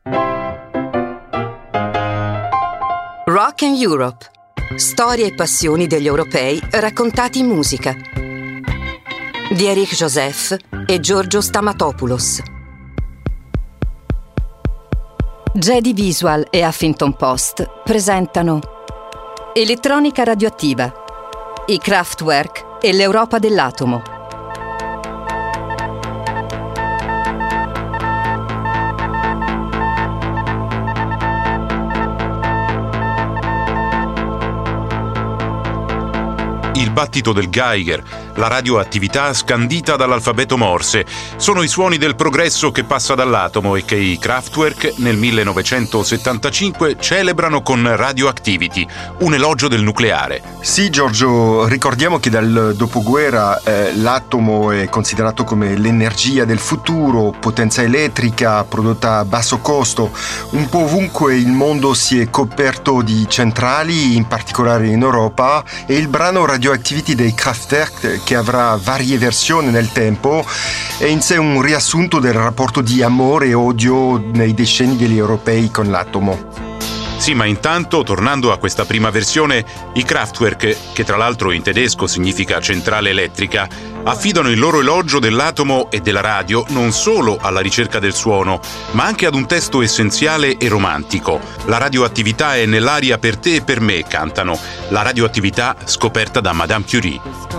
Rock and Europe. Storie e passioni degli europei raccontati in musica. Di Eric Joseph e Giorgio Stamatopoulos. Jedi Visual e Huffington Post presentano Elettronica radioattiva, i Kraftwerk e l'Europa dell'atomo. Il battito del Geiger, la radioattività scandita dall'alfabeto Morse, sono i suoni del progresso che passa dall'atomo e che i Kraftwerk nel 1975 celebrano con Radioactivity, un elogio del nucleare. Sì, Giorgio, ricordiamo che dal dopoguerra l'atomo è considerato come l'energia del futuro, potenza elettrica prodotta a basso costo. Un po' ovunque il mondo si è coperto di centrali, in particolare in Europa, e il brano Radioactivity dei Kraftwerk, che avrà varie versioni nel tempo, è in sé un riassunto del rapporto di amore e odio nei decenni degli europei con l'atomo. Sì, ma intanto, tornando a questa prima versione, i Kraftwerk, che tra l'altro in tedesco significa centrale elettrica, affidano il loro elogio dell'atomo e della radio non solo alla ricerca del suono, ma anche ad un testo essenziale e romantico. La radioattività è nell'aria per te e per me, cantano. La radioattività scoperta da Madame Curie.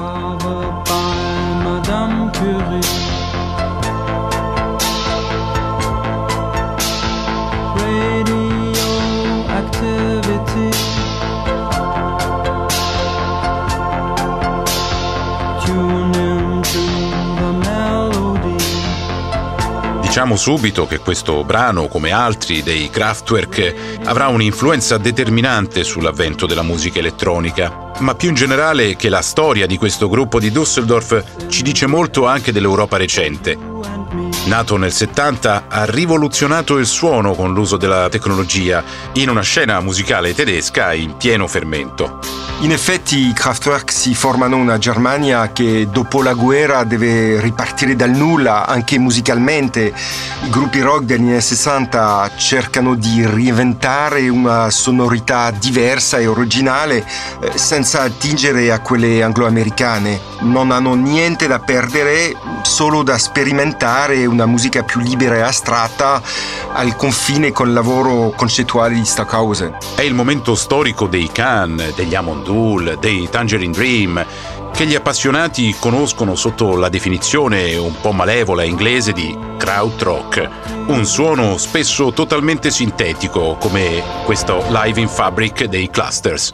Diciamo subito che questo brano, come altri dei Kraftwerk, avrà un'influenza determinante sull'avvento della musica elettronica, ma più in generale che la storia di questo gruppo di Düsseldorf ci dice molto anche dell'Europa recente. Nato nel 70, ha rivoluzionato il suono con l'uso della tecnologia in una scena musicale tedesca in pieno fermento. In effetti i Kraftwerk si formano una Germania che dopo la guerra deve ripartire dal nulla, anche musicalmente. I gruppi rock degli anni 60 cercano di reinventare una sonorità diversa e originale senza attingere a quelle anglo-americane. Non hanno niente da perdere, solo da sperimentare una musica più libera e astratta al confine con il lavoro concettuale di Stockhausen. È il momento storico dei Can, degli Amondoul, dei Tangerine Dream, che gli appassionati conoscono sotto la definizione un po' malevola inglese di krautrock, un suono spesso totalmente sintetico come questo Live in Fabric dei Clusters.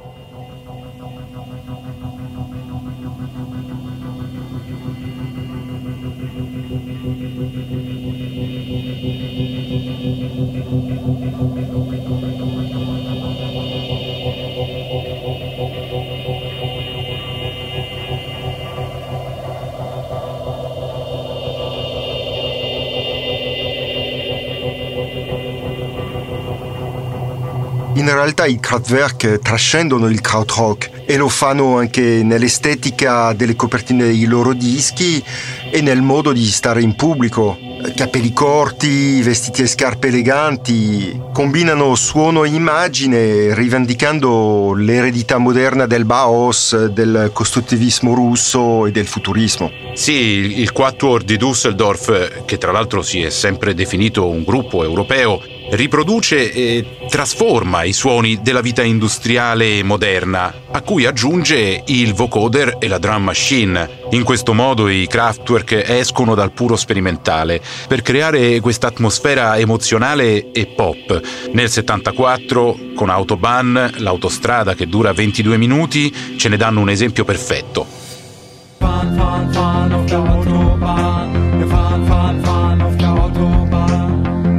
In realtà i Kraftwerk trascendono il krautrock e lo fanno anche nell'estetica delle copertine dei loro dischi e nel modo di stare in pubblico. Capelli corti, vestiti e scarpe eleganti, combinano suono e immagine rivendicando l'eredità moderna del Bauhaus, del costruttivismo russo e del futurismo. Sì, il Quatuor di Düsseldorf, che tra l'altro si è sempre definito un gruppo europeo, riproduce e trasforma i suoni della vita industriale moderna, a cui aggiunge il vocoder e la drum machine. In questo modo i Kraftwerk escono dal puro sperimentale per creare questa atmosfera emozionale e pop. Nel 74, con Autobahn, l'autostrada che dura 22 minuti, ce ne danno un esempio perfetto. Fahren, fahren, fahren auf der Autobahn. Wir fahren, fahren, fahren auf der Autobahn.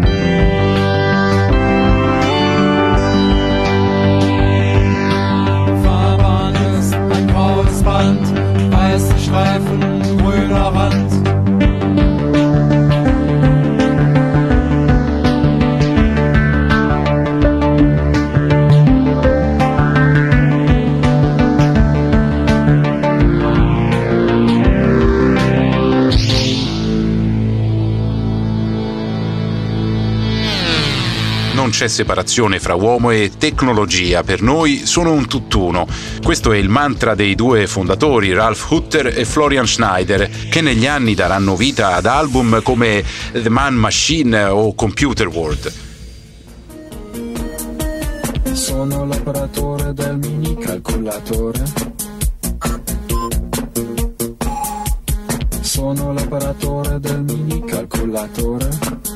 Fahrbahn ist ein graues Band, weiße Streifen, grüner Rand. Non c'è separazione fra uomo e tecnologia, per noi sono un tutt'uno. Questo è il mantra dei due fondatori, Ralf Hutter e Florian Schneider, che negli anni daranno vita ad album come The Man Machine o Computer World. Sono l'operatore del mini calcolatore. Sono l'operatore del mini calcolatore.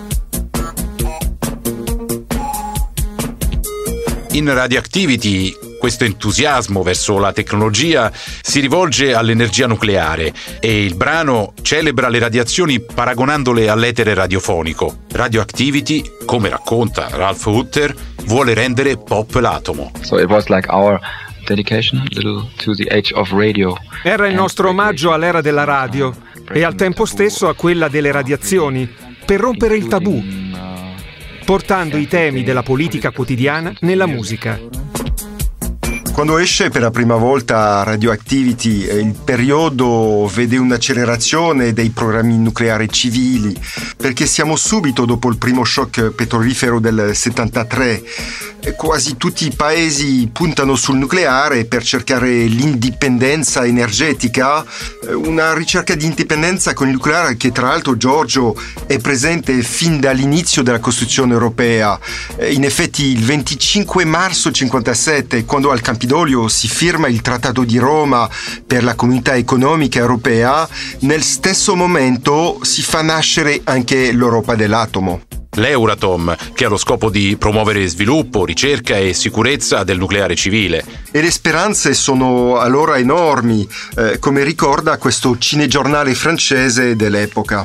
In Radioactivity questo entusiasmo verso la tecnologia si rivolge all'energia nucleare e il brano celebra le radiazioni paragonandole all'etere radiofonico. Radioactivity, come racconta Ralf Hutter, vuole rendere pop l'atomo. So it was like our dedication a little to the age of radio. Era il nostro omaggio all'era della radio e al tempo stesso a quella delle radiazioni, per rompere il tabù, portando i temi della politica quotidiana nella musica. Quando esce per la prima volta Radioactivity, il periodo vede un'accelerazione dei programmi nucleari civili, perché siamo subito dopo il primo shock petrolifero del 73. Quasi tutti i paesi puntano sul nucleare per cercare l'indipendenza energetica, una ricerca di indipendenza con il nucleare che tra l'altro, Giorgio, è presente fin dall'inizio della Costituzione europea. In effetti il 25 marzo 1957, quando al Campidoglio si firma il Trattato di Roma per la Comunità Economica Europea, nel stesso momento si fa nascere anche l'Europa dell'atomo. L'Euratom, che ha lo scopo di promuovere sviluppo, ricerca e sicurezza del nucleare civile. E le speranze sono allora enormi, come ricorda questo cinegiornale francese dell'epoca.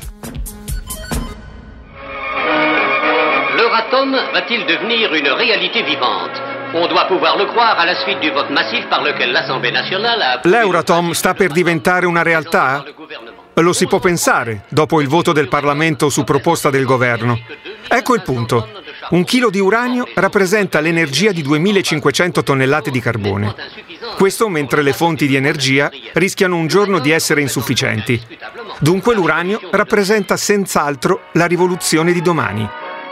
L'Euratom va-t-il devenir une réalité vivante? On doit pouvoir le croire à la suite du vote massif par lequel l'Assemblée nationale a approuvé. L'Euratom sta per diventare una realtà? Lo si può pensare, dopo il voto del Parlamento su proposta del governo. Ecco il punto. 1 chilo di uranio rappresenta l'energia di 2500 tonnellate di carbone. Questo mentre le fonti di energia rischiano un giorno di essere insufficienti. Dunque l'uranio rappresenta senz'altro la rivoluzione di domani.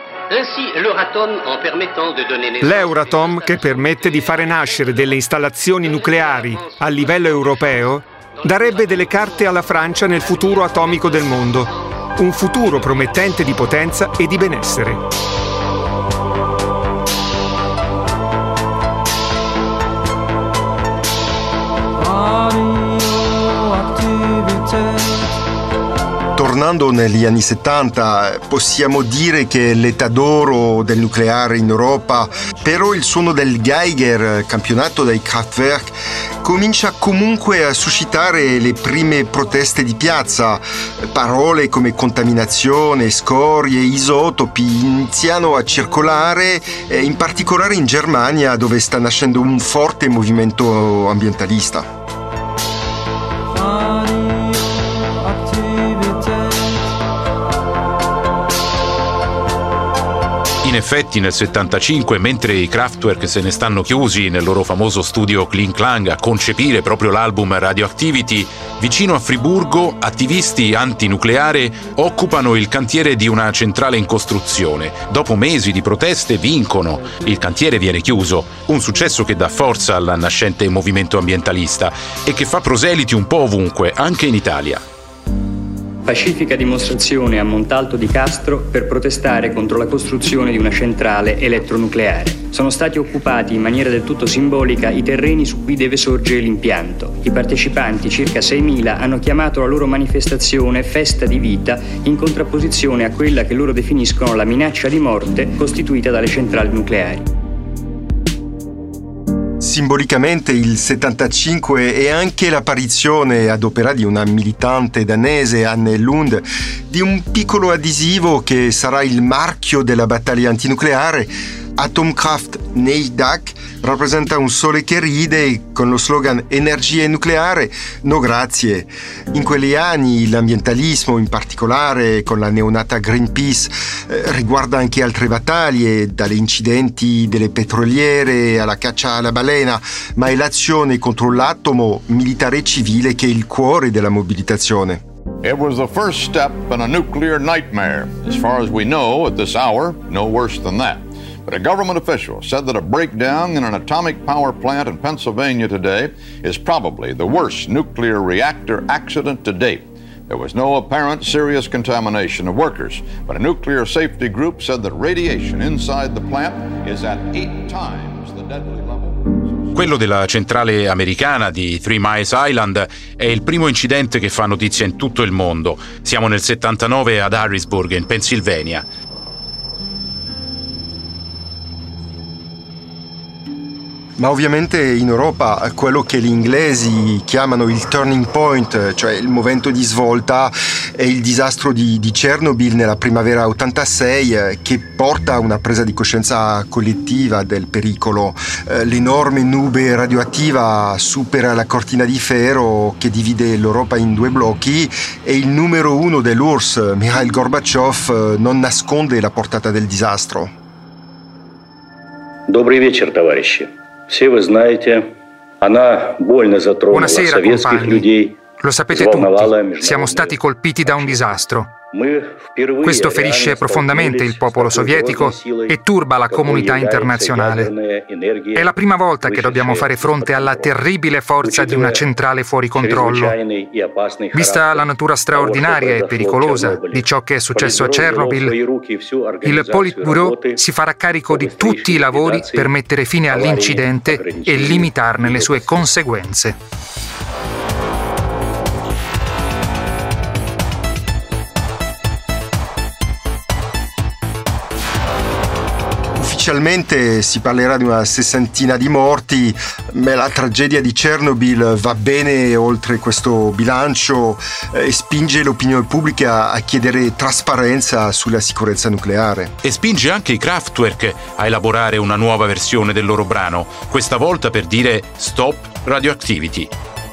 L'Euratom, che permette di fare nascere delle installazioni nucleari a livello europeo, darebbe delle carte alla Francia nel futuro atomico del mondo, un futuro promettente di potenza e di benessere. Tornando negli anni 70, possiamo dire che è l'età d'oro del nucleare in Europa, però il suono del Geiger, campionato dai Kraftwerk, comincia comunque a suscitare le prime proteste di piazza. Parole come contaminazione, scorie, isotopi iniziano a circolare, in particolare in Germania, dove sta nascendo un forte movimento ambientalista. In effetti nel 75, mentre i Kraftwerk se ne stanno chiusi nel loro famoso studio Kling Klang a concepire proprio l'album Radioactivity, vicino a Friburgo attivisti antinucleare occupano il cantiere di una centrale in costruzione. Dopo mesi di proteste vincono, il cantiere viene chiuso, un successo che dà forza al nascente movimento ambientalista e che fa proseliti un po' ovunque, anche in Italia. Pacifica dimostrazione a Montalto di Castro per protestare contro la costruzione di una centrale elettronucleare. Sono stati occupati in maniera del tutto simbolica i terreni su cui deve sorgere l'impianto. I partecipanti, circa 6.000, hanno chiamato la loro manifestazione Festa di Vita in contrapposizione a quella che loro definiscono la minaccia di morte costituita dalle centrali nucleari. Simbolicamente il 75 è anche l'apparizione ad opera di una militante danese, Anne Lund, di un piccolo adesivo che sarà il marchio della battaglia antinucleare. Atomkraft Nej Dak rappresenta un sole che ride con lo slogan energia nucleare, no grazie. In quegli anni l'ambientalismo, in particolare con la neonata Greenpeace, riguarda anche altre battaglie, dagli incidenti delle petroliere alla caccia alla balena, ma è l'azione contro l'atomo militare e civile che è il cuore della mobilitazione. It was the first step in a nuclear nightmare. As far as we know at this hour, no worse than that. But a government official said that a breakdown in an atomic power plant in Pennsylvania today is probably the worst nuclear reactor accident to date. There was no apparent serious contamination of workers, but a nuclear safety group said that radiation inside the plant is at 8 times the deadly level. Quello della centrale americana di Three Mile Island è il primo incidente che fa notizia in tutto il mondo. Siamo nel 79 ad Harrisburg, in Pennsylvania. Ma ovviamente in Europa quello che gli inglesi chiamano il turning point, cioè il momento di svolta, è il disastro di Chernobyl nella primavera 86 che porta a una presa di coscienza collettiva del pericolo. L'enorme nube radioattiva supera la cortina di ferro che divide l'Europa in 2 blocchi e il numero 1 dell'URSS, Mikhail Gorbachev, non nasconde la portata del disastro. Добрый вечер, товарищи. Все вы знаете, она больно затронула советских людей. Lo sapete tutti, siamo stati colpiti da un disastro. Questo ferisce profondamente il popolo sovietico e turba la comunità internazionale. È la prima volta che dobbiamo fare fronte alla terribile forza di una centrale fuori controllo. Vista la natura straordinaria e pericolosa di ciò che è successo a Chernobyl, il Politburo si farà carico di tutti i lavori per mettere fine all'incidente e limitarne le sue conseguenze. Ufficialmente si parlerà di una 60ina di morti, ma la tragedia di Chernobyl va bene oltre questo bilancio e spinge l'opinione pubblica a chiedere trasparenza sulla sicurezza nucleare. E spinge anche i Kraftwerk a elaborare una nuova versione del loro brano, questa volta per dire Stop Radioactivity.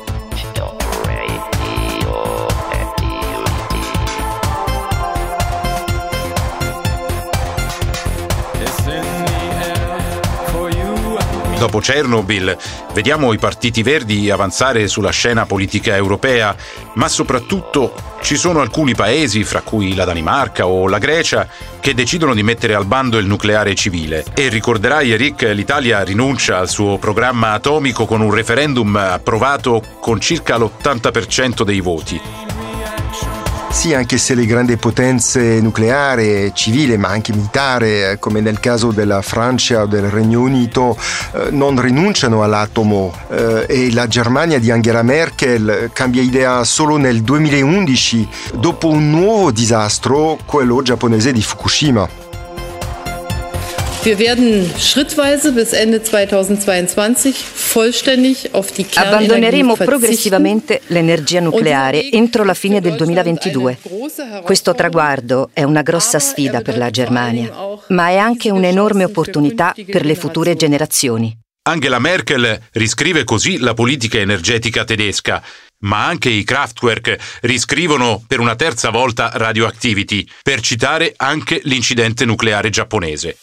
Dopo Chernobyl, vediamo i partiti verdi avanzare sulla scena politica europea, ma soprattutto ci sono alcuni paesi, fra cui la Danimarca o la Grecia, che decidono di mettere al bando il nucleare civile. E ricorderai, Eric, l'Italia rinuncia al suo programma atomico con un referendum approvato con circa l'80% dei voti. Sì, anche se le grandi potenze nucleari, civile ma anche militare, come nel caso della Francia o del Regno Unito, non rinunciano all'atomo e la Germania di Angela Merkel cambia idea solo nel 2011, dopo un nuovo disastro, quello giapponese di Fukushima. Wir werden schrittweise bis Ende 2022 vollständig auf die Kernenergie Abbandoneremo verzichten. Progressivamente l'energia nucleare entro la fine del 2022. Questo traguardo è una grossa sfida per la Germania, ma è anche un'enorme opportunità per le future generazioni. Angela Merkel riscrive così la politica energetica tedesca, ma anche i Kraftwerk riscrivono per una terza volta Radioactivity, per citare anche l'incidente nucleare giapponese.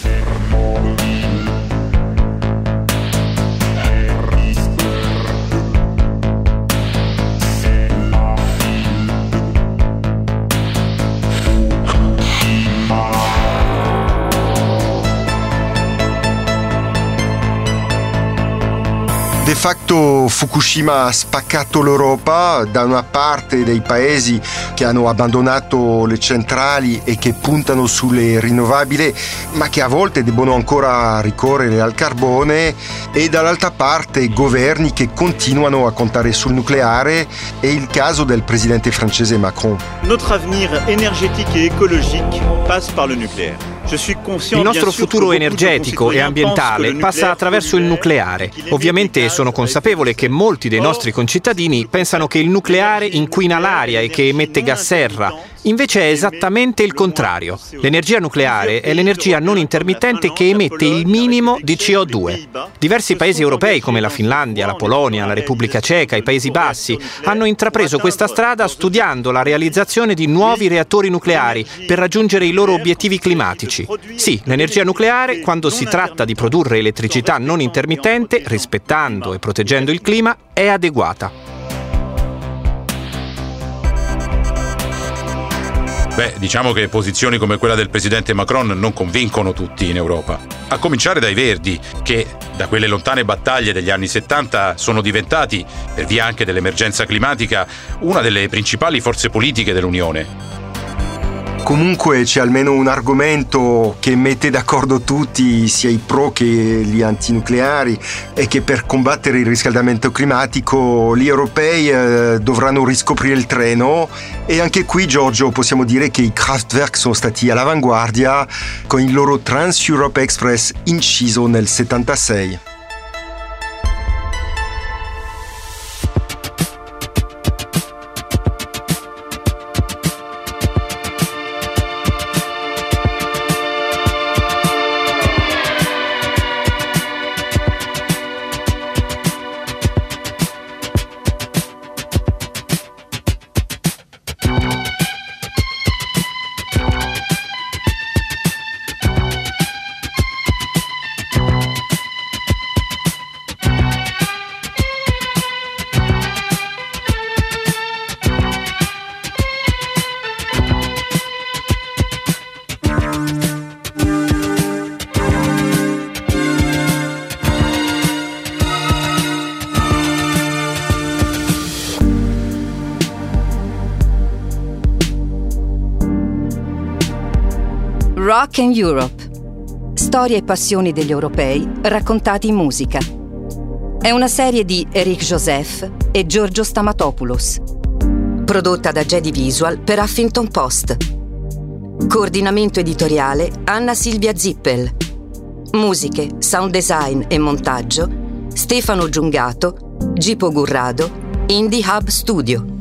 De facto Fukushima ha spaccato l'Europa da una parte dei paesi che hanno abbandonato le centrali e che puntano sulle rinnovabili, ma che a volte debbono ancora ricorrere al carbone, e dall'altra parte governi che continuano a contare sul nucleare. È il caso del presidente francese Macron. Notre avenir énergétique et écologique passe par le nucléaire. Il nostro futuro energetico e ambientale passa attraverso il nucleare. Ovviamente sono consapevole che molti dei nostri concittadini pensano che il nucleare inquina l'aria e che emette gas serra. Invece è esattamente il contrario. L'energia nucleare è l'energia non intermittente che emette il minimo di CO2. Diversi paesi europei come la Finlandia, la Polonia, la Repubblica Ceca, i Paesi Bassi hanno intrapreso questa strada studiando la realizzazione di nuovi reattori nucleari per raggiungere i loro obiettivi climatici. Sì, l'energia nucleare, quando si tratta di produrre elettricità non intermittente, rispettando e proteggendo il clima, è adeguata. Diciamo che posizioni come quella del presidente Macron non convincono tutti in Europa. A cominciare dai Verdi, che da quelle lontane battaglie degli anni 70 sono diventati, per via anche dell'emergenza climatica, una delle principali forze politiche dell'Unione. Comunque c'è almeno un argomento che mette d'accordo tutti, sia i pro che gli antinucleari, è che per combattere il riscaldamento climatico gli europei dovranno riscoprire il treno, e anche qui, Giorgio, possiamo dire che i Kraftwerk sono stati all'avanguardia con il loro Trans-Europe Express inciso nel 76. Rock and Europe. Storie e passioni degli europei raccontati in musica. È una serie di Eric Joseph e Giorgio Stamatopoulos. Prodotta da Jedi Visual per Huffington Post. Coordinamento editoriale Anna Silvia Zippel. Musiche, sound design e montaggio Stefano Giungato, Gipo Gurrado, Indie Hub Studio.